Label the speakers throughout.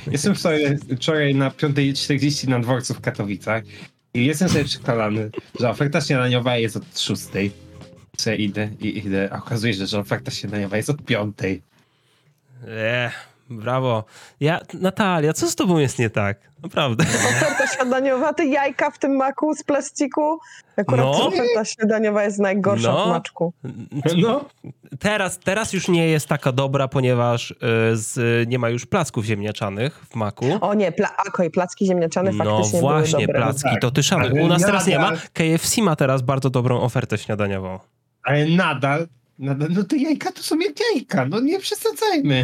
Speaker 1: Jestem wczoraj na 5:40 na dworcu w Katowicach i jestem sobie przekonany, że oferta śniadaniowa jest od 6:00. Idę, a okazuje się, że oferta śniadaniowa jest od 5:00.
Speaker 2: Brawo. Natalia, co z tobą jest nie tak? Naprawdę.
Speaker 3: Oferta śniadaniowa, te jajka w tym maku z plastiku. Akurat oferta śniadaniowa jest najgorsza w maczku.
Speaker 1: No.
Speaker 2: Teraz już nie jest taka dobra, ponieważ nie ma już placków ziemniaczanych w maku.
Speaker 3: O nie, placki ziemniaczane faktycznie
Speaker 2: były dobre. No właśnie, placki
Speaker 1: tak.
Speaker 2: to ty szanuj. U nas teraz nie ma. KFC ma teraz bardzo dobrą ofertę śniadaniową.
Speaker 1: Ale nadal, no te jajka to są jak jajka, no nie przesadzajmy.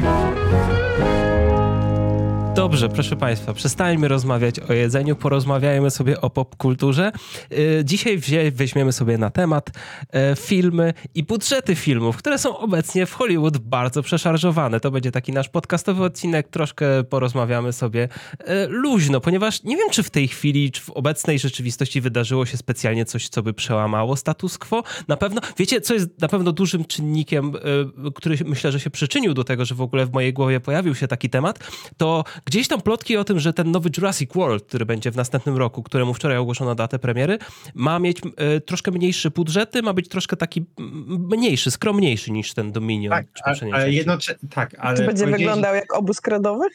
Speaker 2: Dobrze, proszę Państwa, przestańmy rozmawiać o jedzeniu, porozmawiajmy sobie o popkulturze. Dzisiaj weźmiemy sobie na temat filmy i budżety filmów, które są obecnie w Hollywood bardzo przeszarżowane. To będzie taki nasz podcastowy odcinek, troszkę porozmawiamy sobie luźno, ponieważ nie wiem, czy w tej chwili, czy w obecnej rzeczywistości wydarzyło się specjalnie coś, co by przełamało status quo. Na pewno, wiecie, co jest na pewno dużym czynnikiem, który myślę, że się przyczynił do tego, że w ogóle w mojej głowie pojawił się taki temat, to gdzieś tam plotki o tym, że ten nowy Jurassic World, który będzie w następnym roku, któremu wczoraj ogłoszono datę premiery, ma mieć troszkę mniejsze budżety, ma być troszkę taki mniejszy, skromniejszy niż ten Dominion.
Speaker 1: Tak, ale
Speaker 3: Czy będzie wyglądał jak obóz kredowy?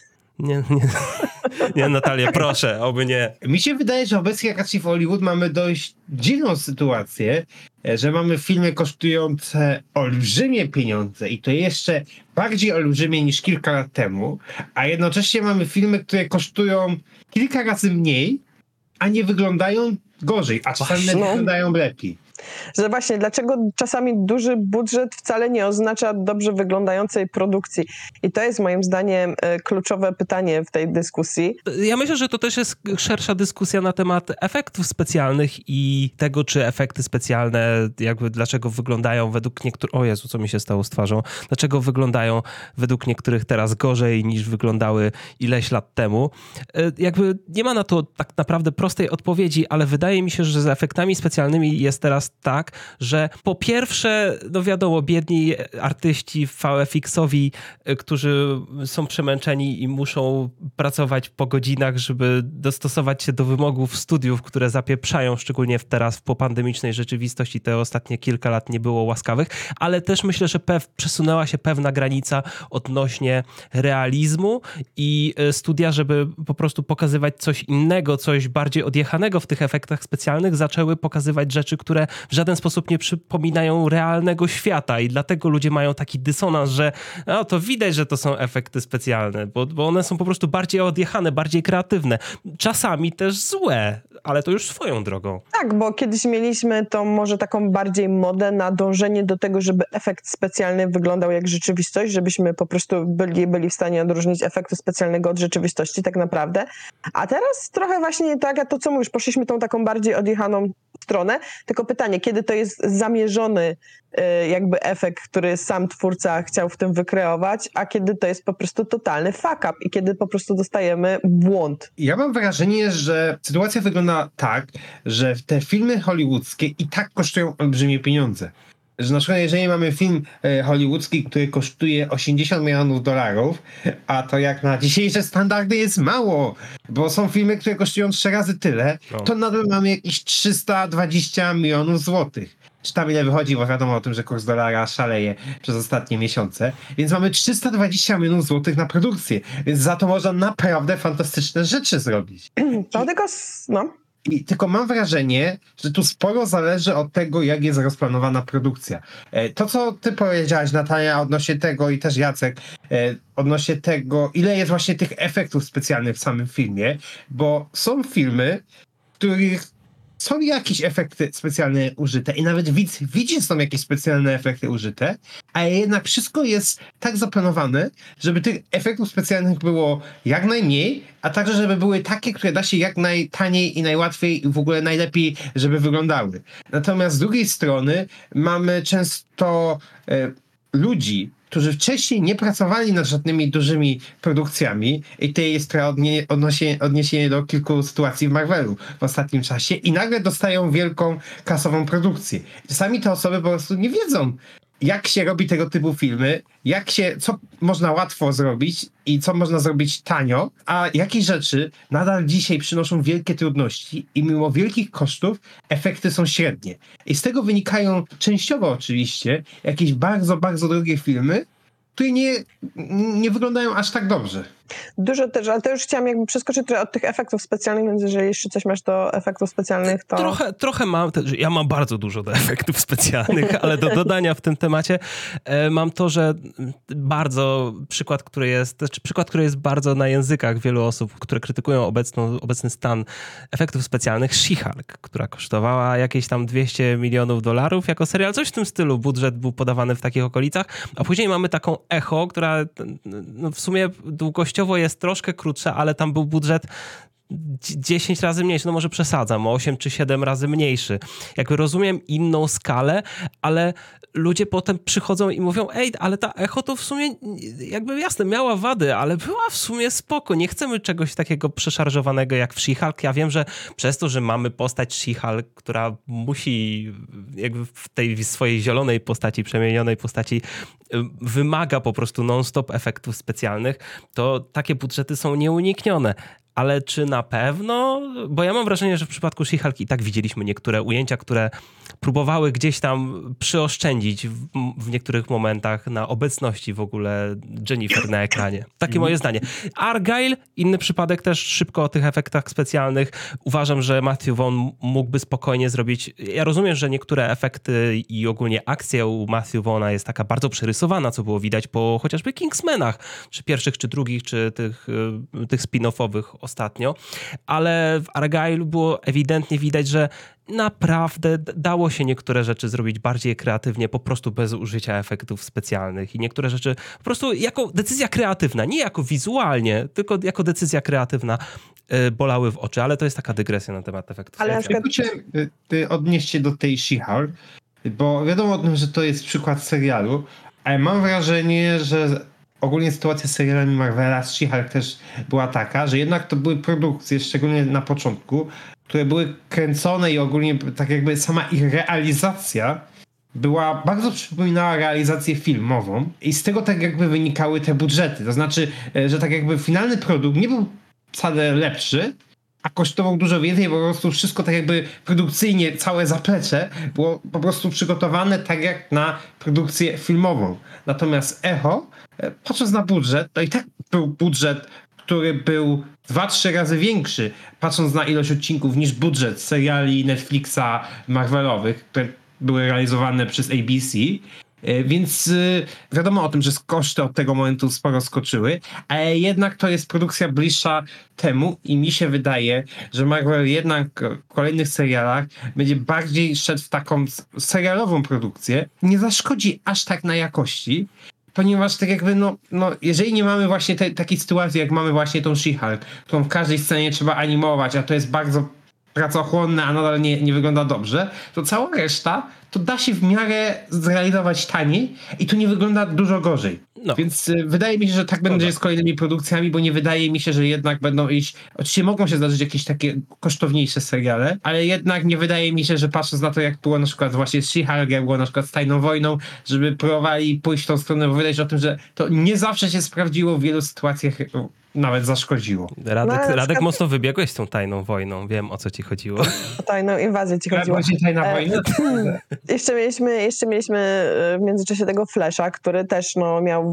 Speaker 2: Nie, Natalia, proszę, oby nie.
Speaker 1: Mi się wydaje, że obecnie raczej w Hollywood mamy dość dziwną sytuację, że mamy filmy kosztujące olbrzymie pieniądze i to jeszcze bardziej olbrzymie niż kilka lat temu, a jednocześnie mamy filmy, które kosztują kilka razy mniej, a nie wyglądają gorzej, a czasami wyglądają lepiej.
Speaker 3: Że właśnie, dlaczego czasami duży budżet wcale nie oznacza dobrze wyglądającej produkcji? I to jest moim zdaniem kluczowe pytanie w tej dyskusji.
Speaker 2: Ja myślę, że to też jest szersza dyskusja na temat efektów specjalnych i tego, czy efekty specjalne, jakby dlaczego wyglądają według niektórych... O Jezu, co mi się stało z twarzą? Dlaczego wyglądają według niektórych teraz gorzej niż wyglądały ileś lat temu? Jakby nie ma na to tak naprawdę prostej odpowiedzi, ale wydaje mi się, że z efektami specjalnymi jest teraz tak, że po pierwsze, no wiadomo, biedni artyści VFX-owi, którzy są przemęczeni i muszą pracować po godzinach, żeby dostosować się do wymogów studiów, które zapieprzają, szczególnie teraz w popandemicznej rzeczywistości. Te ostatnie kilka lat nie było łaskawych, ale też myślę, że przesunęła się pewna granica odnośnie realizmu i studia, żeby po prostu pokazywać coś innego, coś bardziej odjechanego w tych efektach specjalnych, zaczęły pokazywać rzeczy, które w żaden sposób nie przypominają realnego świata i dlatego ludzie mają taki dysonans, że to widać, że to są efekty specjalne, bo one są po prostu bardziej odjechane, bardziej kreatywne. Czasami też złe, ale to już swoją drogą.
Speaker 3: Tak, bo kiedyś mieliśmy tą może taką bardziej modę na dążenie do tego, żeby efekt specjalny wyglądał jak rzeczywistość, żebyśmy po prostu byli w stanie odróżnić efektu specjalnego od rzeczywistości tak naprawdę. A teraz trochę właśnie tak, to co mówisz, poszliśmy tą taką bardziej odjechaną stronę, tylko pytanie, kiedy to jest zamierzony jakby efekt, który sam twórca chciał w tym wykreować, a kiedy to jest po prostu totalny fuck up i kiedy po prostu dostajemy błąd.
Speaker 1: Ja mam wrażenie, że sytuacja wygląda tak, że te filmy hollywoodzkie i tak kosztują olbrzymie pieniądze. Że na przykład jeżeli mamy film hollywoodzki, który kosztuje $80 milionów, a to jak na dzisiejsze standardy jest mało, bo są filmy, które kosztują 3 razy tyle, to nadal mamy jakieś 320 milionów złotych. Czy tam ile wychodzi, bo wiadomo o tym, że kurs dolara szaleje przez ostatnie miesiące. Więc mamy 320 milionów złotych na produkcję, więc za to można naprawdę fantastyczne rzeczy zrobić. Tylko mam wrażenie, że tu sporo zależy od tego, jak jest rozplanowana produkcja. To, co ty powiedziałaś, Natalia, odnośnie tego i też Jacek, odnośnie tego, ile jest właśnie tych efektów specjalnych w samym filmie, bo są filmy, w których są jakieś efekty specjalne użyte i nawet widzi, że są jakieś specjalne efekty użyte, a jednak wszystko jest tak zaplanowane, żeby tych efektów specjalnych było jak najmniej, a także żeby były takie, które da się jak najtaniej i najłatwiej i w ogóle najlepiej, żeby wyglądały. Natomiast z drugiej strony mamy często ludzi, którzy wcześniej nie pracowali nad żadnymi dużymi produkcjami i tutaj jest odniesienie do kilku sytuacji w Marvelu w ostatnim czasie i nagle dostają wielką kasową produkcję. Czasami te osoby po prostu nie wiedzą, jak się robi tego typu filmy, co można łatwo zrobić i co można zrobić tanio, a jakie rzeczy nadal dzisiaj przynoszą wielkie trudności i mimo wielkich kosztów efekty są średnie. I z tego wynikają częściowo oczywiście jakieś bardzo, bardzo drogie filmy, które nie wyglądają aż tak dobrze.
Speaker 3: Dużo też, ale to już chciałam jakby przeskoczyć trochę od tych efektów specjalnych, więc jeżeli jeszcze coś masz do efektów specjalnych, to...
Speaker 2: Trochę mam, ja mam bardzo dużo do efektów specjalnych, ale do dodania w tym temacie mam to, że przykład, który jest bardzo na językach wielu osób, które krytykują obecny stan efektów specjalnych, She-Hulk, która kosztowała jakieś tam $200 milionów jako serial, coś w tym stylu, budżet był podawany w takich okolicach, a później mamy taką Echo, która no, w sumie długościowo jest troszkę krótsza, ale tam był budżet 10 razy mniejszy, no może przesadzam, 8 czy 7 razy mniejszy. Jakby rozumiem inną skalę, ale ludzie potem przychodzą i mówią, ej, ale ta Echo to w sumie jakby jasne, miała wady, ale była w sumie spoko. Nie chcemy czegoś takiego przeszarżowanego jak w She-Hulk. Ja wiem, że przez to, że mamy postać She-Hulk, która musi jakby w tej swojej zielonej postaci, przemienionej postaci wymaga po prostu non-stop efektów specjalnych, to takie budżety są nieuniknione. Ale czy na pewno? Bo ja mam wrażenie, że w przypadku She-Hulk i tak widzieliśmy niektóre ujęcia, które próbowały gdzieś tam przyoszczędzić w niektórych momentach na obecności w ogóle Jennifer na ekranie. Takie moje zdanie. Argyle, inny przypadek też szybko o tych efektach specjalnych. Uważam, że Matthew Vaughn mógłby spokojnie zrobić... Ja rozumiem, że niektóre efekty i ogólnie akcja u Matthew Vaughna jest taka bardzo przerysowana, co było widać po chociażby Kingsmanach, czy pierwszych, czy drugich, czy tych spin-offowych ostatnio, ale w Argyle było ewidentnie widać, że naprawdę dało się niektóre rzeczy zrobić bardziej kreatywnie, po prostu bez użycia efektów specjalnych i niektóre rzeczy po prostu jako decyzja kreatywna, nie jako wizualnie, tylko jako decyzja kreatywna bolały w oczy, ale to jest taka dygresja na temat efektów.
Speaker 3: Ale na przykład...
Speaker 1: Odnieść się do tej She-Hulk, bo wiadomo o tym, że to jest przykład serialu, ale mam wrażenie, że ogólnie sytuacja z serialami Marvela, z She-Hulk też była taka, że jednak to były produkcje, szczególnie na początku, które były kręcone i ogólnie tak jakby sama ich realizacja bardzo przypominała realizację filmową i z tego tak jakby wynikały te budżety. To znaczy, że tak jakby finalny produkt nie był wcale lepszy, a kosztował dużo więcej, bo po prostu wszystko tak jakby produkcyjnie, całe zaplecze było po prostu przygotowane tak jak na produkcję filmową. Natomiast Echo, patrząc na budżet, to i tak był budżet, który był 2-3 razy większy, patrząc na ilość odcinków, niż budżet seriali Netflixa Marvelowych, które były realizowane przez ABC. Więc wiadomo o tym, że koszty od tego momentu sporo skoczyły, ale jednak to jest produkcja bliższa temu i mi się wydaje, że Marvel jednak w kolejnych serialach będzie bardziej szedł w taką serialową produkcję. Nie zaszkodzi aż tak na jakości, ponieważ tak jakby jeżeli nie mamy właśnie takiej sytuacji, jak mamy właśnie tą She-Hulk, którą w każdej scenie trzeba animować, a to jest bardzo pracochłonne, a nadal nie wygląda dobrze, to cała reszta to da się w miarę zrealizować taniej i to nie wygląda dużo gorzej. No. Więc wydaje mi się, że tak będzie z kolejnymi produkcjami, bo nie wydaje mi się, że jednak będą iść... Oczywiście mogą się zdarzyć jakieś takie kosztowniejsze seriale, ale jednak nie wydaje mi się, że patrząc na to, jak było na przykład właśnie z She-Hulk, jak było na przykład z Tajną Wojną, żeby próbowali pójść w tą stronę, bo wydaje się o tym, że to nie zawsze się sprawdziło, w wielu sytuacjach nawet zaszkodziło.
Speaker 2: Radek mocno wybiegłeś z tą Tajną Wojną, wiem, o co ci chodziło.
Speaker 3: O Tajną inwazję ci chodziło.
Speaker 1: Właśnie Tajna Wojna?
Speaker 3: Jeszcze mieliśmy w międzyczasie tego Flasha, który też miał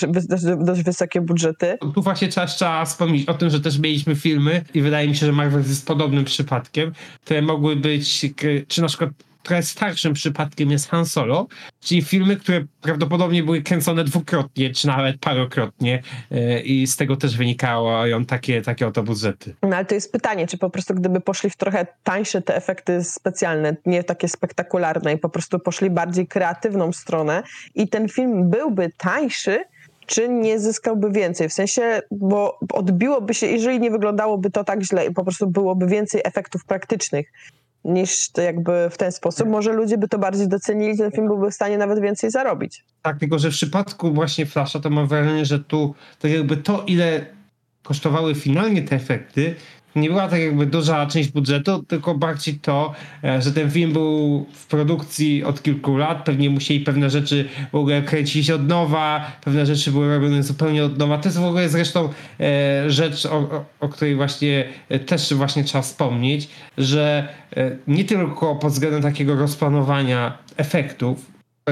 Speaker 3: dość wysokie budżety.
Speaker 1: Tu właśnie trzeba wspomnieć o tym, że też mieliśmy filmy i wydaje mi się, że Marvel jest podobnym przypadkiem, które mogły być, czy na przykład trochę starszym przypadkiem jest Han Solo, czyli filmy, które prawdopodobnie były kręcone dwukrotnie, czy nawet parokrotnie i z tego też wynikają takie oto budżety.
Speaker 3: No ale to jest pytanie, czy po prostu gdyby poszli w trochę tańsze te efekty specjalne, nie takie spektakularne i po prostu poszli bardziej kreatywną stronę i ten film byłby tańszy, czy nie zyskałby więcej? W sensie, bo odbiłoby się, jeżeli nie wyglądało to tak źle i po prostu byłoby więcej efektów praktycznych, niż to jakby w ten sposób. Może ludzie by to bardziej docenili, ten film byłby w stanie nawet więcej zarobić.
Speaker 1: Tak, tylko że w przypadku właśnie Flasha to mam wrażenie, że tu tak jakby to, ile kosztowały finalnie te efekty, nie była tak jakby duża część budżetu, tylko bardziej to, że ten film był w produkcji od kilku lat, pewnie musieli pewne rzeczy w ogóle kręcić od nowa, pewne rzeczy były robione zupełnie od nowa. To jest w ogóle zresztą rzecz, o której właśnie też właśnie trzeba wspomnieć, że nie tylko pod względem takiego rozplanowania efektów,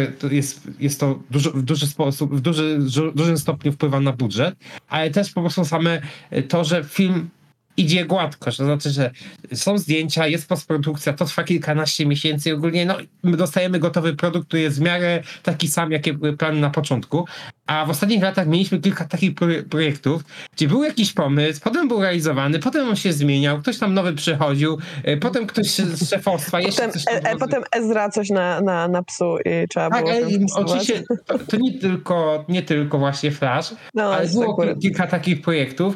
Speaker 1: jest to w duży sposób, w dużym stopniu wpływa na budżet, ale też po prostu same to, że film idzie gładko, to znaczy, że są zdjęcia, jest postprodukcja, to trwa kilkanaście miesięcy i ogólnie my dostajemy gotowy produkt, który jest w miarę taki sam, jakie były plany na początku, a w ostatnich latach mieliśmy kilka takich projektów, gdzie był jakiś pomysł, potem był realizowany, potem on się zmieniał, ktoś tam nowy przychodził, potem ktoś z szefostwa jeszcze
Speaker 3: Potem,
Speaker 1: coś tam
Speaker 3: potem Ezra coś na psu i trzeba
Speaker 1: tak,
Speaker 3: było...
Speaker 1: ale
Speaker 3: tym stosować.
Speaker 1: oczywiście to nie tylko właśnie Flash,
Speaker 3: No,
Speaker 1: ale
Speaker 3: jest
Speaker 1: było
Speaker 3: akurat.
Speaker 1: kilka takich projektów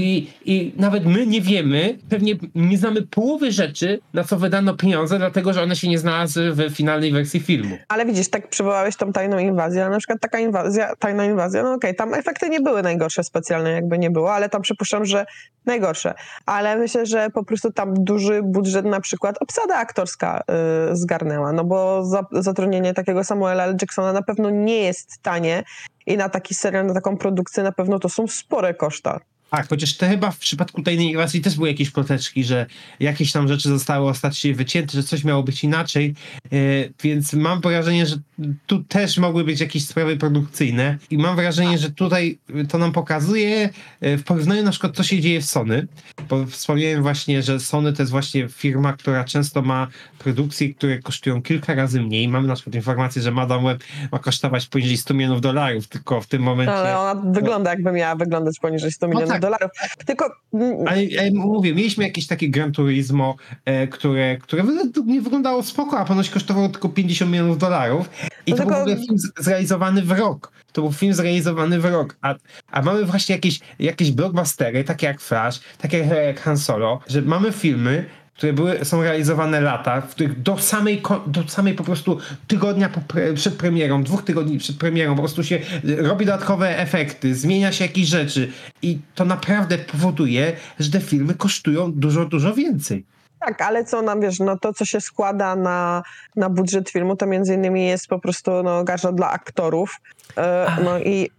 Speaker 1: i nawet my nie wiemy, pewnie nie znamy połowy rzeczy, na co wydano pieniądze, dlatego że one się nie znalazły w finalnej wersji filmu.
Speaker 3: Ale widzisz, tak przywołałeś tą tajną inwazję, ale na przykład tajna inwazja, no okej, tam efekty nie były najgorsze specjalne, jakby nie było, ale tam przypuszczam, że najgorsze. Ale myślę, że po prostu tam duży budżet, na przykład obsada aktorska zgarnęła, no bo zatrudnienie takiego Samuela L. Jacksona na pewno nie jest tanie i na taki serial, na taką produkcję na pewno to są spore koszta.
Speaker 1: Tak, chociaż to chyba w przypadku tajnej inwazji też były jakieś ploteczki, że jakieś tam rzeczy zostały ostatecznie wycięte, że coś miało być inaczej, więc mam wrażenie, że tu też mogły być jakieś sprawy produkcyjne i mam wrażenie, że tutaj to nam pokazuje w porównaniu na przykład co się dzieje w Sony, bo wspomniałem właśnie, że Sony to jest właśnie firma, która często ma produkcje, które kosztują kilka razy mniej. Mamy na przykład informację, że Madame Web ma kosztować poniżej $100 milionów, tylko w tym momencie...
Speaker 3: Ale ona wygląda, jakby miała wyglądać poniżej $100 milionów. Tylko...
Speaker 1: Ale mówię, mieliśmy jakieś takie Gran Turismo, które nie wyglądało spoko, a ponoć kosztowało tylko $50 milionów. I
Speaker 3: No
Speaker 1: to
Speaker 3: tylko...
Speaker 1: był w ogóle film zrealizowany w rok. To był film zrealizowany w rok. A mamy właśnie jakieś blockbustery, takie jak Flash, takie jak Han Solo, że mamy filmy, które są realizowane lata, w których do samej po prostu tygodnia przed premierą, 2 tygodni przed premierą po prostu się robi dodatkowe efekty, zmienia się jakieś rzeczy i to naprawdę powoduje, że te filmy kosztują dużo, dużo więcej.
Speaker 3: Tak, ale co nam, wiesz, no to, co się składa na budżet filmu, to między innymi jest po prostu gaża dla aktorów. No i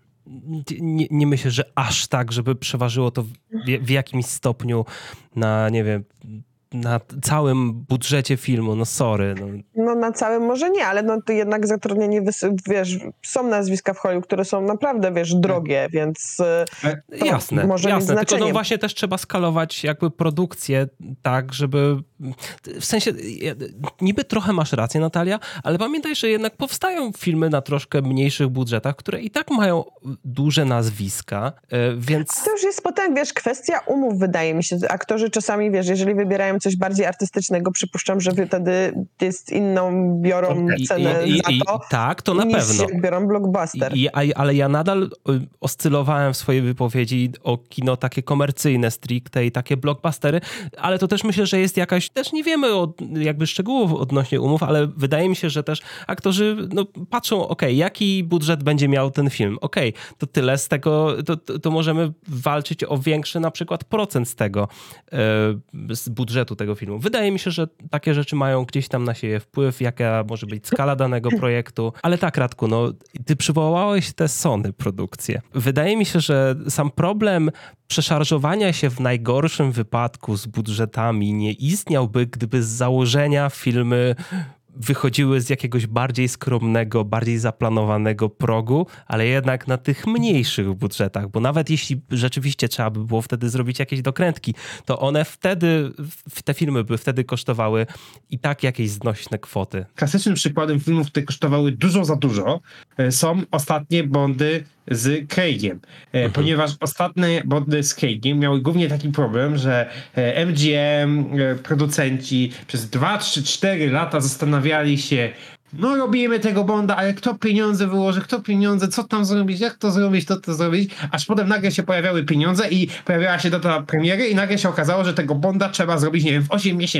Speaker 2: nie myślę, że aż tak, żeby przeważyło to w jakimś stopniu na, nie wiem, na całym budżecie filmu, no sorry.
Speaker 3: No na całym może nie, ale no to jednak zatrudnienie, wiesz, są nazwiska w Hollywood, które są naprawdę, wiesz, drogie, więc to
Speaker 2: jasne,
Speaker 3: może mieć znaczenie.
Speaker 2: Tylko no właśnie też trzeba skalować jakby produkcję tak, żeby w sensie, niby trochę masz rację, Natalia, ale pamiętaj, że jednak powstają filmy na troszkę mniejszych budżetach, które i tak mają duże nazwiska, więc...
Speaker 3: A to już jest potem, wiesz, kwestia umów, wydaje mi się. Aktorzy czasami, wiesz, jeżeli wybierają coś bardziej artystycznego, przypuszczam, że wtedy jest inną, biorą cenę za to,
Speaker 2: tak, to na pewno.
Speaker 3: Jak biorą blockbuster.
Speaker 2: Ale ja nadal oscylowałem w swojej wypowiedzi o kino takie komercyjne stricte i takie blockbustery, ale to też myślę, że jest jakaś, też nie wiemy jakby szczegółów odnośnie umów, ale wydaje mi się, że też aktorzy patrzą, jaki budżet będzie miał ten film. To tyle z tego, to możemy walczyć o większy na przykład procent z tego, z budżetu tego filmu. Wydaje mi się, że takie rzeczy mają gdzieś tam na siebie wpływ, jaka może być skala danego projektu. Ale tak, Radku, ty przywołałeś te Sony produkcje. Wydaje mi się, że sam problem przeszarżowania się w najgorszym wypadku z budżetami nie istniałby, gdyby z założenia filmy wychodziły z jakiegoś bardziej skromnego, bardziej zaplanowanego progu, ale jednak na tych mniejszych budżetach, bo nawet jeśli rzeczywiście trzeba by było wtedy zrobić jakieś dokrętki, to one wtedy, te filmy by wtedy kosztowały i tak jakieś znośne kwoty.
Speaker 1: Klasycznym przykładem filmów, które kosztowały dużo za dużo, są ostatnie Bondy z Craigiem. Ponieważ ostatnie Bondy z Craigiem miały głównie taki problem, że MGM, producenci przez 2, 3, 4 lata zastanawiali się, robimy tego Bonda, ale kto pieniądze wyłoży, co tam zrobić, jak to zrobić, to zrobić, aż potem nagle się pojawiały pieniądze i pojawiała się data premiery i nagle się okazało, że tego Bonda trzeba zrobić, nie wiem, w 8 miesięcy.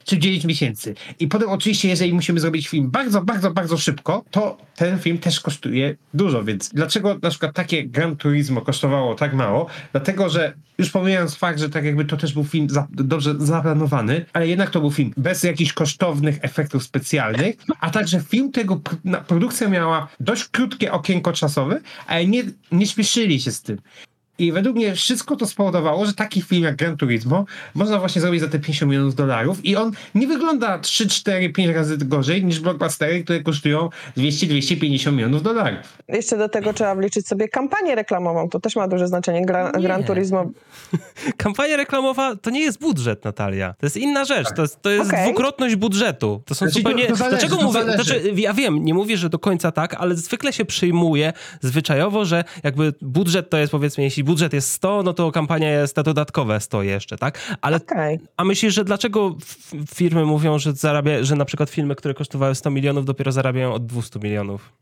Speaker 1: czy 9 miesięcy. I potem oczywiście, jeżeli musimy zrobić film bardzo, bardzo, bardzo szybko, to ten film też kosztuje dużo, więc dlaczego na przykład takie Gran Turismo kosztowało tak mało? Dlatego, że już pomijając fakt, że tak jakby to też był film dobrze zaplanowany, ale jednak to był film bez jakichś kosztownych efektów specjalnych, a także film, którego produkcja miała dość krótkie okienko czasowe, ale nie śpieszyli się z tym. I według mnie wszystko to spowodowało, że taki film jak Gran Turismo można właśnie zrobić za te $50 milionów i on nie wygląda 3, 4, 5 razy gorzej niż blockbustery, które kosztują 200-250 milionów dolarów.
Speaker 3: Jeszcze do tego trzeba wliczyć sobie kampanię reklamową. To też ma duże znaczenie. Gran Turismo.
Speaker 2: Kampania reklamowa to nie jest budżet, Natalia. To jest inna rzecz. To jest
Speaker 3: Okej.
Speaker 2: dwukrotność budżetu. To są
Speaker 1: Znaczy,
Speaker 2: zupełnie...
Speaker 1: to zależy,
Speaker 2: Dlaczego
Speaker 1: to
Speaker 2: mówię...
Speaker 1: zależy.
Speaker 2: Znaczy, ja wiem, nie mówię, że do końca tak, ale zwykle się przyjmuje zwyczajowo, że jakby budżet to jest, powiedzmy, jeśli budżet jest 100, no to kampania jest te dodatkowe 100 jeszcze, tak? Ale
Speaker 3: Okej.
Speaker 2: a myślisz, że dlaczego firmy mówią, że na przykład filmy, które kosztowały 100 milionów, dopiero zarabiają od 200 milionów?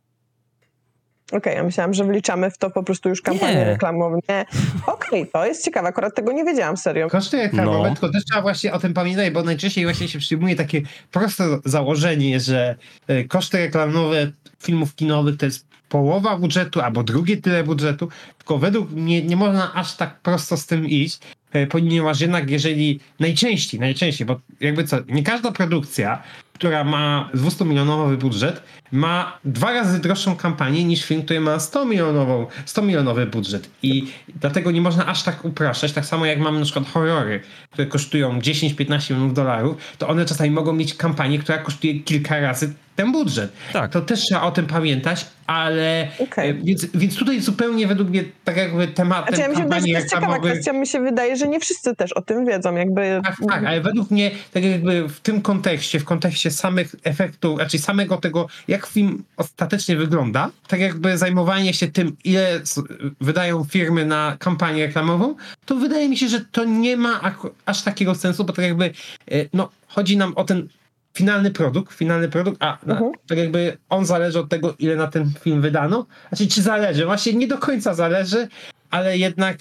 Speaker 3: Okej, ja myślałam, że wliczamy w to po prostu już kampanię
Speaker 2: Nie.
Speaker 3: reklamową. Nie. Okej, to jest ciekawe. Akurat tego nie wiedziałam, serio.
Speaker 1: Koszty reklamowe,
Speaker 2: No.
Speaker 1: tylko też trzeba właśnie o tym pamiętać, bo najczęściej właśnie się przyjmuje takie proste założenie, że koszty reklamowe filmów kinowych to jest połowa budżetu albo drugie tyle budżetu, tylko według mnie nie można aż tak prosto z tym iść, ponieważ jednak jeżeli najczęściej, bo jakby co, nie każda produkcja, która ma 200-milionowy budżet, ma 2 razy droższą kampanię niż film, który ma 100-milionowy budżet. I dlatego nie można aż tak upraszczać. Tak samo jak mamy na przykład horrory, które kosztują 10-15 milionów dolarów, to one czasami mogą mieć kampanię, która kosztuje kilka razy ten budżet.
Speaker 2: Tak.
Speaker 1: To też trzeba o tym pamiętać, ale
Speaker 3: Okej.
Speaker 1: więc tutaj zupełnie według mnie tak jakby tematem
Speaker 3: Znaczy, ja mi się wydaje, że
Speaker 1: kampanii
Speaker 3: to jest ciekawa
Speaker 1: reklamowej...
Speaker 3: kwestia. Mi się wydaje, że nie wszyscy też o tym wiedzą. Jakby...
Speaker 1: Tak, ale według mnie tak jakby w tym kontekście, w kontekście samych efektów, znaczy samego tego, jak film ostatecznie wygląda, tak jakby zajmowanie się tym, ile wydają firmy na kampanię reklamową, to wydaje mi się, że to nie ma aż takiego sensu, bo tak jakby chodzi nam o ten finalny produkt, tak jakby on zależy od tego, ile na ten film wydano. Znaczy, czy zależy? Właśnie nie do końca zależy, ale jednak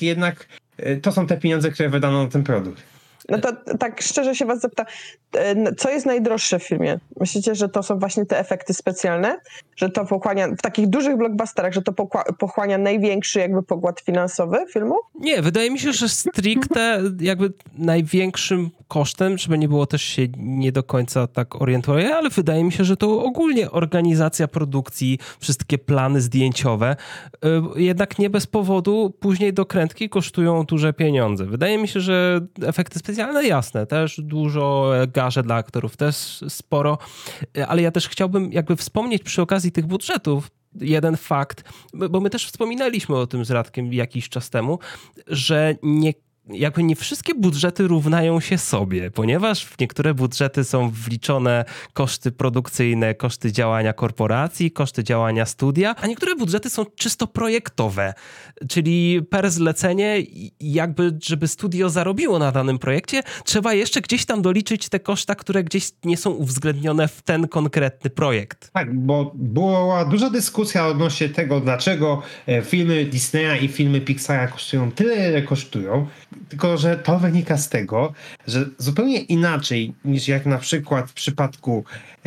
Speaker 1: to są te pieniądze, które wydano na ten produkt.
Speaker 3: No to tak szczerze się was zapytam, co jest najdroższe w filmie? Myślicie, że to są właśnie te efekty specjalne? Że to pochłania, w takich dużych blockbusterach, że to pochłania największy jakby pokład finansowy filmu?
Speaker 2: Nie, wydaje mi się, że stricte jakby największym kosztem, żeby nie było też się nie do końca tak orientuję, ale wydaje mi się, że to ogólnie organizacja produkcji, wszystkie plany zdjęciowe, jednak nie bez powodu później dokrętki kosztują duże pieniądze. Wydaje mi się, że efekty specjalne, jasne, też dużo, gaże dla aktorów też sporo, ale ja też chciałbym jakby wspomnieć przy okazji tych budżetów jeden fakt, bo my też wspominaliśmy o tym z Radkiem jakiś czas temu, że nie wszystkie budżety równają się sobie, ponieważ w niektóre budżety są wliczone koszty produkcyjne, koszty działania korporacji, koszty działania studia, a niektóre budżety są czysto projektowe, czyli per zlecenie jakby, żeby studio zarobiło na danym projekcie, trzeba jeszcze gdzieś tam doliczyć te koszta, które gdzieś nie są uwzględnione w ten konkretny projekt.
Speaker 1: Tak, bo była duża dyskusja odnośnie tego, dlaczego filmy Disneya i filmy Pixara kosztują tyle, ile kosztują, tylko że to wynika z tego, że zupełnie inaczej niż jak na przykład w przypadku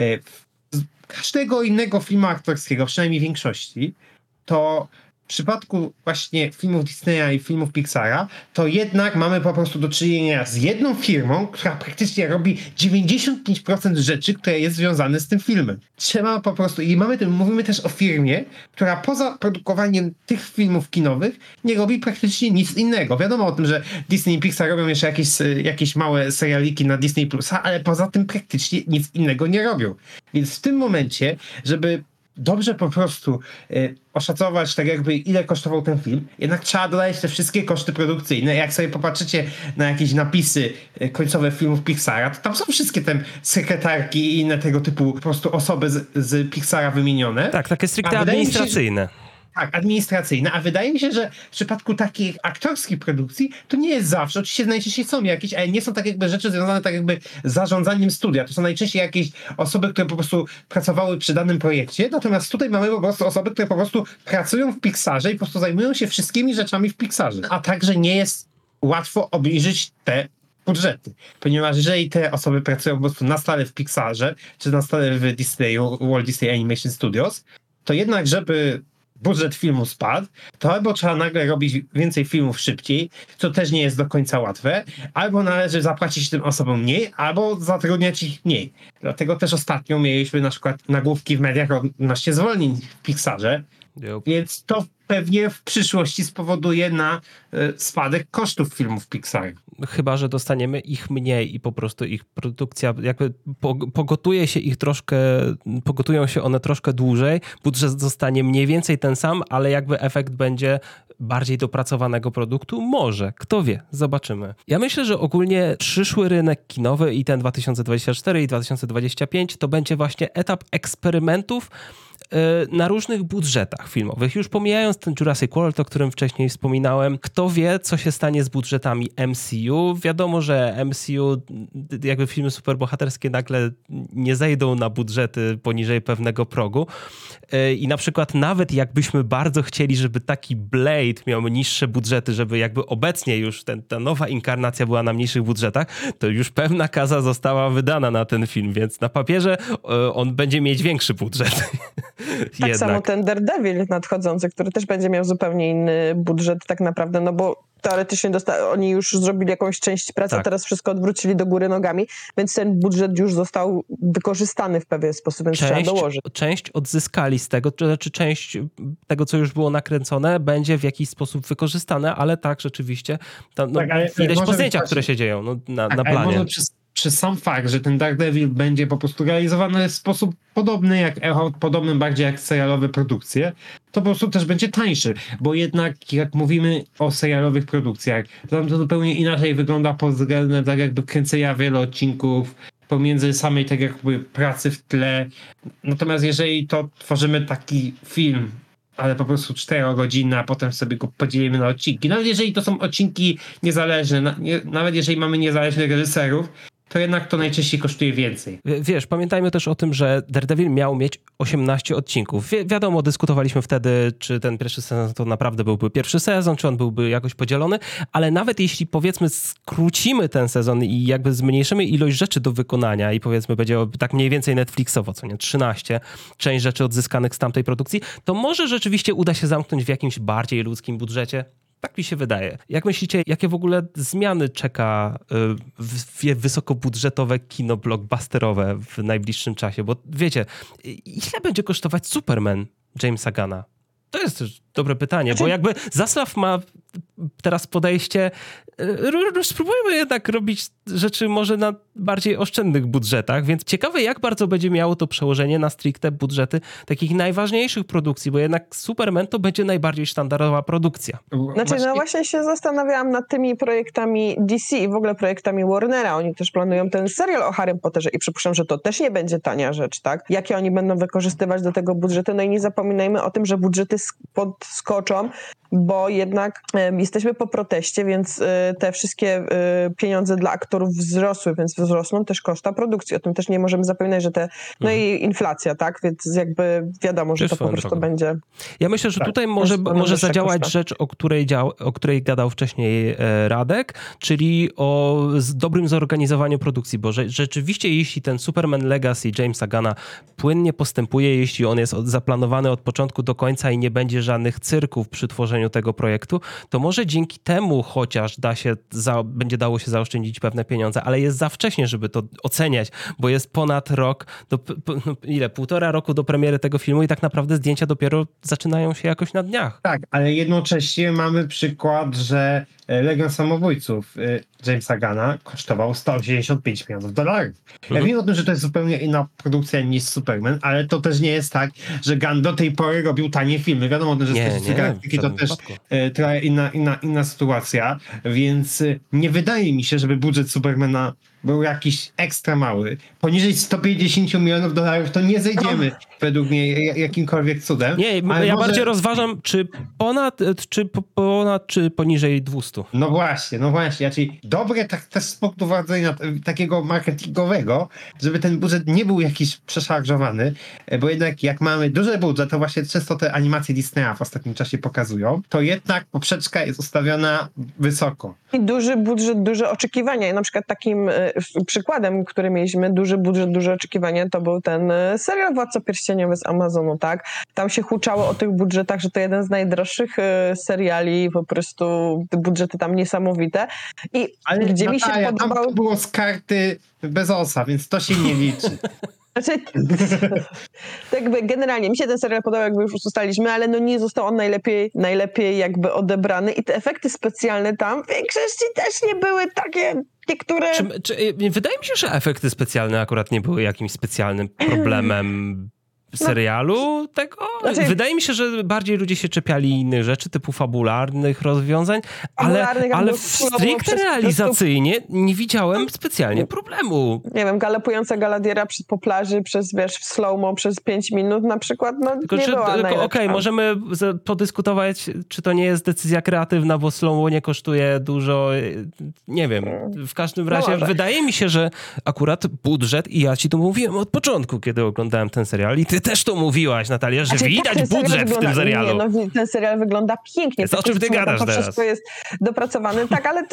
Speaker 1: każdego innego filmu aktorskiego, przynajmniej większości, to w przypadku właśnie filmów Disneya i filmów Pixara, to jednak mamy po prostu do czynienia z jedną firmą, która praktycznie robi 95% rzeczy, które jest związane z tym filmem. Trzeba po prostu, i mówimy też o firmie, która poza produkowaniem tych filmów kinowych nie robi praktycznie nic innego. Wiadomo o tym, że Disney i Pixar robią jeszcze jakieś małe serialiki na Disney Plusa, ale poza tym praktycznie nic innego nie robią. Więc w tym momencie, żeby dobrze po prostu oszacować tak jakby ile kosztował ten film, jednak trzeba dodać te wszystkie koszty produkcyjne. Jak sobie popatrzycie na jakieś napisy końcowe filmów Pixara, to tam są wszystkie te sekretarki i inne tego typu po prostu osoby z Pixara wymienione.
Speaker 2: Tak, takie stricte
Speaker 1: A wydaje mi się,
Speaker 2: administracyjne.
Speaker 1: Tak, administracyjne, a wydaje mi się, że w przypadku takich aktorskich produkcji to nie jest zawsze, oczywiście najczęściej są jakieś, ale nie są tak jakby rzeczy związane tak jakby z zarządzaniem studia, to są najczęściej jakieś osoby, które po prostu pracowały przy danym projekcie, natomiast tutaj mamy po prostu osoby, które po prostu pracują w Pixarze i po prostu zajmują się wszystkimi rzeczami w Pixarze, a także nie jest łatwo obniżyć te budżety. Ponieważ jeżeli te osoby pracują po prostu na stale w Pixarze, czy na stale w Disneyu, Walt Disney Animation Studios, to jednak, żeby budżet filmu spadł, to albo trzeba nagle robić więcej filmów szybciej, co też nie jest do końca łatwe, albo należy zapłacić tym osobom mniej, albo zatrudniać ich mniej. Dlatego też ostatnio mieliśmy na przykład nagłówki w mediach odnośnie zwolnień w Pixarze, więc to pewnie w przyszłości spowoduje spadek kosztów filmów Pixar.
Speaker 2: Chyba że dostaniemy ich mniej i po prostu ich produkcja, jakby pogotują się one troszkę dłużej, budżet zostanie mniej więcej ten sam, ale jakby efekt będzie bardziej dopracowanego produktu? Może. Kto wie? Zobaczymy. Ja myślę, że ogólnie przyszły rynek kinowy i ten 2024 i 2025 to będzie właśnie etap eksperymentów na różnych budżetach filmowych. Już pomijając ten Jurassic World, o którym wcześniej wspominałem, kto wie, co się stanie z budżetami MCU. Wiadomo, że MCU, jakby filmy superbohaterskie nagle nie zejdą na budżety poniżej pewnego progu. I na przykład nawet jakbyśmy bardzo chcieli, żeby taki Blade miał niższe budżety, żeby jakby obecnie już ta nowa inkarnacja była na mniejszych budżetach, to już pewna kasa została wydana na ten film, więc na papierze on będzie mieć większy budżet.
Speaker 3: Tak samo ten Daredevil nadchodzący, który też będzie miał zupełnie inny budżet tak naprawdę, no bo teoretycznie oni już zrobili jakąś część pracy,
Speaker 2: tak.
Speaker 3: A teraz wszystko odwrócili do góry nogami, więc ten budżet już został wykorzystany w pewien sposób, więc trzeba dołożyć.
Speaker 2: Część odzyskali z tego, to znaczy część tego, co już było nakręcone, będzie w jakiś sposób wykorzystane, ale tak, rzeczywiście, widać po zdjęciach, które się dzieją na planie.
Speaker 1: Może przez sam fakt, że ten Daredevil będzie po prostu realizowany w sposób podobny jak Echo, podobny bardziej jak serialowe produkcje, to po prostu też będzie tańszy, bo jednak jak mówimy o serialowych produkcjach, to tam to zupełnie inaczej wygląda pod względem tak jakby kręcenia wielu odcinków, pomiędzy samej tak jakby pracy w tle. Natomiast jeżeli to tworzymy taki film, ale po prostu 4 godziny, a potem sobie go podzielimy na odcinki. Nawet jeżeli to są odcinki niezależne, nawet jeżeli mamy niezależnych reżyserów, to jednak to najczęściej kosztuje więcej.
Speaker 2: Wiesz, pamiętajmy też o tym, że Daredevil miał mieć 18 odcinków. Wiadomo, dyskutowaliśmy wtedy, czy ten pierwszy sezon to naprawdę byłby pierwszy sezon, czy on byłby jakoś podzielony, ale nawet jeśli powiedzmy skrócimy ten sezon i jakby zmniejszymy ilość rzeczy do wykonania i powiedzmy będzie tak mniej więcej Netflixowo, co nie, 13, część rzeczy odzyskanych z tamtej produkcji, to może rzeczywiście uda się zamknąć w jakimś bardziej ludzkim budżecie. Tak mi się wydaje. Jak myślicie, jakie w ogóle zmiany czeka wysokobudżetowe kino blockbusterowe w najbliższym czasie? Bo wiecie, ile będzie kosztować Superman Jamesa Gunna? To jest też dobre pytanie, bo jakby Zaslav ma teraz podejście, spróbujmy jednak robić rzeczy może na bardziej oszczędnych budżetach, więc ciekawe, jak bardzo będzie miało to przełożenie na stricte budżety takich najważniejszych produkcji, bo jednak Superman to będzie najbardziej sztandarowa produkcja.
Speaker 3: Właśnie się zastanawiałam nad tymi projektami DC i w ogóle projektami Warnera. Oni też planują ten serial o Harrym Potterze i przypuszczam, że to też nie będzie tania rzecz, tak? Jakie oni będą wykorzystywać do tego budżety? No i nie zapominajmy o tym, że budżety podskoczą, bo jednak jesteśmy po proteście, więc te wszystkie pieniądze dla aktorów wzrosły, więc wzrosną też koszta produkcji. O tym też nie możemy zapominać, że no i inflacja, tak? Więc jakby wiadomo, że to po prostu będzie...
Speaker 2: Ja myślę, że tutaj może zadziałać koszta. Rzecz, o której gadał wcześniej Radek, czyli o dobrym zorganizowaniu produkcji, bo rzeczywiście jeśli ten Superman Legacy Jamesa Gunna płynnie postępuje, jeśli on jest zaplanowany od początku do końca i nie będzie żadnych cyrków przy tworzeniu tego projektu, to może dzięki temu chociaż będzie dało się zaoszczędzić pewne pieniądze, ale jest za wcześnie, żeby to oceniać, bo jest ponad rok, półtora roku do premiery tego filmu i tak naprawdę zdjęcia dopiero zaczynają się jakoś na dniach.
Speaker 1: Tak, ale jednocześnie mamy przykład, że Legion Samobójców Jamesa Gunna kosztował $185 milionów. Ja wiem o tym, że to jest zupełnie inna produkcja niż Superman, ale to też nie jest tak, że Gunn do tej pory robił tanie filmy. Wiadomo o tym, że specyfika to też trochę inna sytuacja, więc nie wydaje mi się, żeby budżet Supermana był jakiś ekstra mały. Poniżej $150 milionów to nie zejdziemy według mnie jakimkolwiek cudem.
Speaker 2: Nie, ja bardziej rozważam, czy ponad, czy poniżej 200. prostu.
Speaker 1: No właśnie, czyli dobre tak też z punktu widzenia takiego marketingowego, żeby ten budżet nie był jakiś przeszarżowany, bo jednak jak mamy duży budżet, to właśnie często te animacje Disneya w ostatnim czasie pokazują, to jednak poprzeczka jest ustawiona wysoko.
Speaker 3: I duży budżet, duże oczekiwania. I na przykład takim przykładem, który mieliśmy, duży budżet, duże oczekiwania, to był ten serial Władca Pierścieniowy z Amazonu, tak? Tam się huczało o tych budżetach, że to jeden z najdroższych seriali, po prostu te budżety tam niesamowite. I
Speaker 1: Ale
Speaker 3: gdzie mi się
Speaker 1: Natalia,
Speaker 3: podobał...
Speaker 1: tam to było z karty Bezosa, więc to się nie liczy.
Speaker 3: Znaczy, tak jakby generalnie mi się ten serial podobał, jakby już ustaliliśmy, ale no nie został on najlepiej jakby odebrany i te efekty specjalne tam w większości też nie były takie niektóre...
Speaker 2: Wydaje mi się, że efekty specjalne akurat nie były jakimś specjalnym problemem serialu tego.
Speaker 3: Znaczy-
Speaker 2: Wydaje mi się, że bardziej ludzie się czepiali innych rzeczy, typu fabularnych rozwiązań,
Speaker 3: Fabularnych,
Speaker 2: ale
Speaker 3: albo
Speaker 2: w
Speaker 3: słowo
Speaker 2: stricte
Speaker 3: przez
Speaker 2: realizacyjnie nie widziałem specjalnie problemu.
Speaker 3: Nie wiem, galopująca Galadiera po plaży przez, wiesz, w slow-mo przez 5 minut na przykład, no nie była najlepsza.
Speaker 2: Okej, możemy podyskutować, czy to nie jest decyzja kreatywna, bo slow nie kosztuje dużo, nie wiem. W każdym razie
Speaker 3: może.
Speaker 2: wydaje mi się, że akurat budżet, i ja ci to mówiłem od początku, kiedy oglądałem ten serial, i ty też to mówiłaś, Natalia, że
Speaker 3: Znaczy,
Speaker 2: widać
Speaker 3: ten serial
Speaker 2: budżet w tym serialu.
Speaker 3: Nie, no ten serial wygląda pięknie.
Speaker 2: O czym ty gadasz
Speaker 3: to
Speaker 2: teraz?
Speaker 3: wszystko jest dopracowane, tak, ale...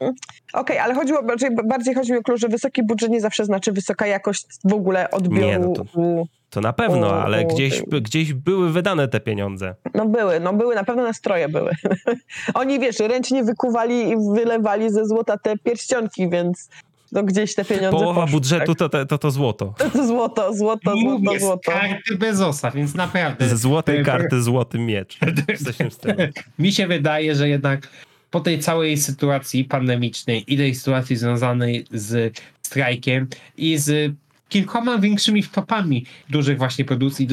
Speaker 3: Okej, ale bardziej chodzi mi o to, że wysoki budżet nie zawsze znaczy wysoka jakość w ogóle odbioru.
Speaker 2: Nie, no to na pewno, ale gdzieś były wydane te pieniądze.
Speaker 3: No były, na pewno nastroje były. Oni, wiesz, ręcznie wykuwali i wylewali ze złota te pierścionki, więc no gdzieś te pieniądze
Speaker 2: Połowa
Speaker 3: poszły,
Speaker 2: budżetu
Speaker 3: tak.
Speaker 2: to złoto.
Speaker 3: To złoto.
Speaker 1: Mówię, z karty Bezosa, więc naprawdę...
Speaker 2: Ze złotej karty złoty miecz. Coś w tym stylu.
Speaker 1: Mi się wydaje, że jednak po tej całej sytuacji pandemicznej i tej sytuacji związanej z strajkiem i z kilkoma większymi wtopami dużych właśnie produkcji,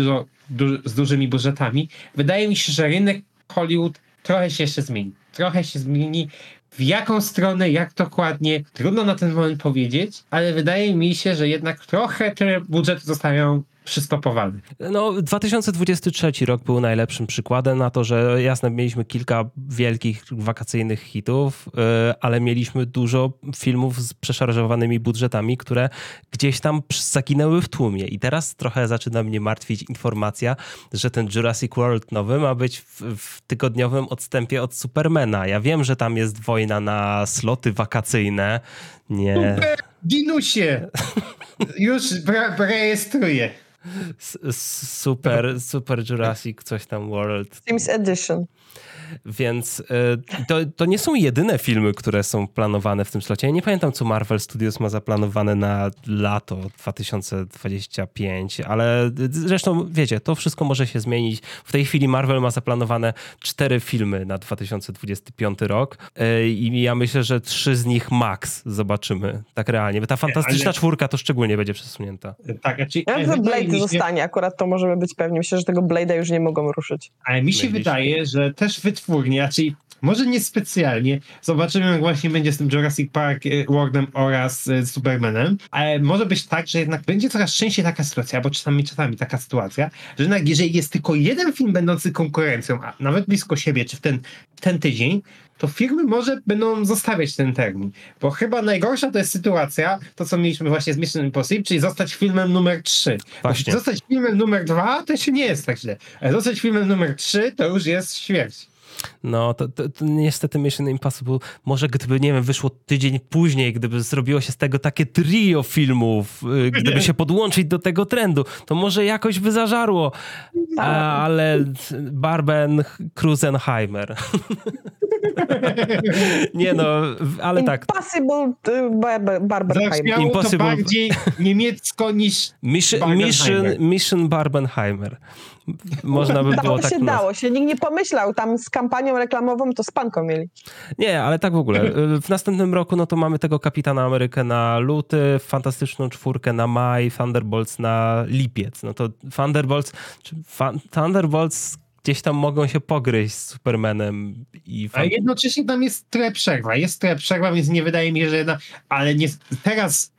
Speaker 1: z dużymi budżetami, wydaje mi się, że rynek Hollywood trochę się jeszcze zmieni. Trochę się zmieni. W jaką stronę, jak dokładnie, trudno na ten moment powiedzieć, ale wydaje mi się, że jednak trochę te budżety zostają przystopowane.
Speaker 2: No, 2023 rok był najlepszym przykładem na to, że jasne, mieliśmy kilka wielkich wakacyjnych hitów, ale mieliśmy dużo filmów z przeszarżowanymi budżetami, które gdzieś tam zaginęły w tłumie. I teraz trochę zaczyna mnie martwić informacja, że ten Jurassic World nowy ma być w tygodniowym odstępie od Supermana. Ja wiem, że tam jest wojna na sloty wakacyjne. Nie.
Speaker 1: Dinusie! Już rejestruję.
Speaker 2: Super Jurassic, coś tam World.
Speaker 3: Sims Edition.
Speaker 2: Więc to nie są jedyne filmy, które są planowane w tym slocie. Ja nie pamiętam, co Marvel Studios ma zaplanowane na lato 2025, ale zresztą wiecie, to wszystko może się zmienić. W tej chwili Marvel ma zaplanowane 4 filmy na 2025 rok i ja myślę, że 3 z nich max zobaczymy, tak realnie. Bo ta Fantastyczna Czwórka to szczególnie będzie przesunięta.
Speaker 1: Tak,
Speaker 3: że Blade zostanie, akurat to możemy być pewni. Myślę, że tego Blade'a już nie mogą ruszyć.
Speaker 1: Ale mi się wydaje, że też wytwórnie, czyli może nie specjalnie, zobaczymy jak właśnie będzie z tym Jurassic Park Worldem oraz Supermanem, ale może być tak, że jednak będzie coraz częściej taka sytuacja, bo czasami taka sytuacja, że jednak jeżeli jest tylko jeden film będący konkurencją, a nawet blisko siebie, czy w ten tydzień, to firmy może będą zostawiać ten termin. Bo chyba najgorsza to jest sytuacja, to co mieliśmy właśnie z Mission Impossible, czyli zostać filmem numer 3.
Speaker 2: Właśnie.
Speaker 1: Zostać filmem numer 2 to jeszcze nie jest tak źle, ale zostać filmem numer 3 to już jest śmierć.
Speaker 2: No, to niestety Mission Impossible, może gdyby, nie wiem, wyszło tydzień później, gdyby zrobiło się z tego takie trio filmów, gdyby się podłączyć do tego trendu, to może jakoś by zażarło. Ale Krusenheimer. Nie no, ale tak.
Speaker 3: Impossible Barbenheimer.
Speaker 1: To bardziej niemiecko niż
Speaker 2: Mission Barbenheimer. Można by było tak
Speaker 3: Dało się. Nikt nie pomyślał. Tam z kampanią reklamową to z panką mieli.
Speaker 2: Nie, ale tak w ogóle. W następnym roku no to mamy tego Kapitana Amerykę na luty, Fantastyczną Czwórkę na maj, Thunderbolts na lipiec. No to Thunderbolts gdzieś tam mogą się pogryźć z Supermanem. A
Speaker 1: jednocześnie tam jest trochę przerwa. Więc nie wydaje mi się, że ale nie, teraz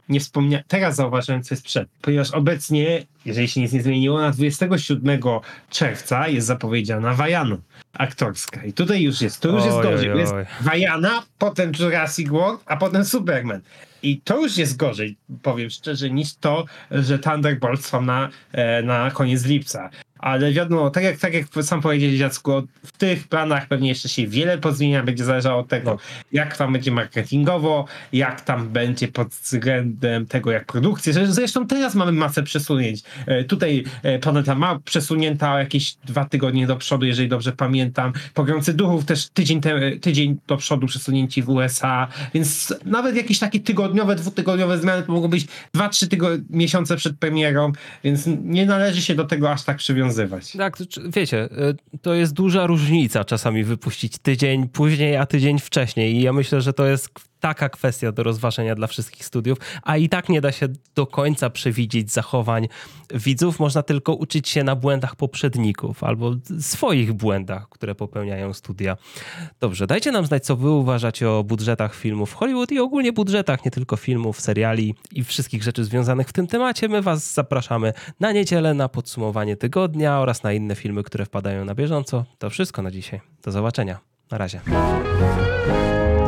Speaker 1: teraz zauważyłem, co jest przed. Ponieważ obecnie, jeżeli się nic nie zmieniło, na 27 czerwca jest zapowiedziana Wajana aktorska. I tutaj już jest gorzej. Jest Wajana, potem Jurassic World, a potem Superman. I to już jest gorzej, powiem szczerze, niż to, że Thunderbolts są na koniec lipca. Ale wiadomo, tak jak sam powiedzieli, Jacku, w tych planach pewnie jeszcze się wiele pozmienia, będzie zależało od tego, jak tam będzie marketingowo, jak tam będzie pod względem tego, jak produkcja. Zresztą teraz mamy masę przesunięć. Tutaj Planeta ma przesunięta o jakieś 2 tygodnie do przodu, jeżeli dobrze pamiętam. Pogromcy Duchów też tydzień do przodu przesunięci w USA, więc nawet jakieś takie tygodniowe, 2-tygodniowe zmiany to mogą być 2-3 miesiące przed premierą, więc nie należy się do tego aż tak przywiązywać.
Speaker 2: Tak, wiecie, to jest duża różnica czasami wypuścić tydzień później, a tydzień wcześniej i ja myślę, że to jest taka kwestia do rozważenia dla wszystkich studiów, a i tak nie da się do końca przewidzieć zachowań widzów, można tylko uczyć się na błędach poprzedników albo swoich błędach, które popełniają studia. Dobrze, dajcie nam znać, co wy uważacie o budżetach filmów w Hollywood i ogólnie budżetach, nie tylko filmów, seriali i wszystkich rzeczy związanych w tym temacie. My was zapraszamy na niedzielę na podsumowanie tygodnia oraz na inne filmy, które wpadają na bieżąco. To wszystko na dzisiaj. Do zobaczenia. Na razie.